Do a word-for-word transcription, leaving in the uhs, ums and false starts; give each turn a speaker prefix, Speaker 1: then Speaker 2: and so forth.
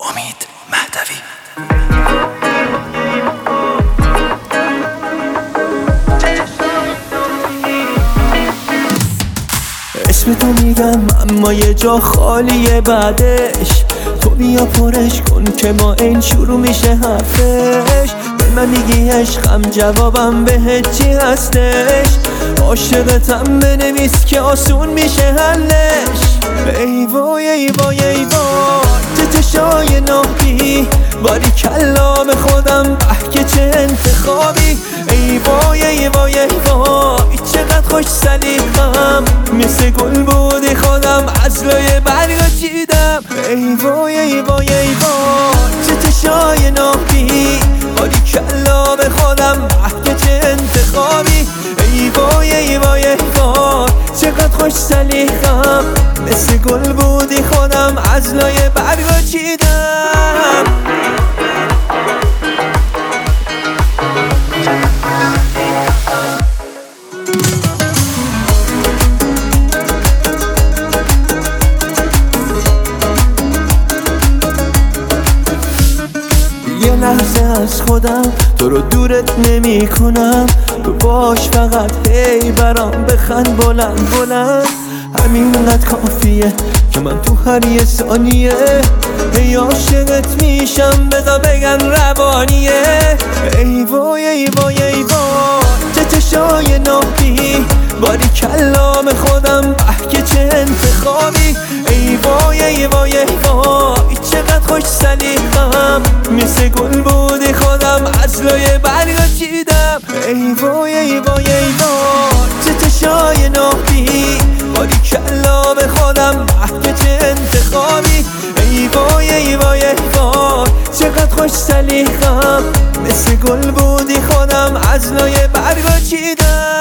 Speaker 1: امید مهدوی.
Speaker 2: اسم تو میگم اما یه جا خالیه بعدش، تو بیا پرش کن که ما این شروع میشه حرفش. به من میگی عشقم جوابم بهت چی هستش، عاشقتم بنویس که آسون میشه حلش. ای وای ای وای ای وای چه چشای نابی، باری کلا به خودم به که چه انتخابی. ای وای ای وای ای وای چقدر خوش سلیقم، مثل گل بودی خودم از لای برگا چیدم. ای وای ای وای ای وای چه چشای نابی، باری کلا به خودم به که چه انتخابی. ای وای ای وای ای وای چقدر خوش سلیقم، مثل گل بودی خودم از لای برگا چیدم. یه لحظه از خودم تو رو دورت نمی کنم، تو باش فقط هی برام بخند بلند بلند. همینقدر کافیه که من تو هر یه ثانیه هی عاشقت میشم، بذار بگن روانیه. ای وای ای وای ای وای چه چشای نابی، باری کلام خودم به که چه انتخابی. ای وای ای وای ای وای چقدر خوش سلیقم، مثل گل بودی خودم از لای برگا چیدم. ای وای ای وای ای وای چه چشای نابی، باری کلام خودم به که چه انتخابی. ای وای ای وای ای وای چقدر خوش سلیقم، مثل گل بودی خودم از لای برگا چیدم.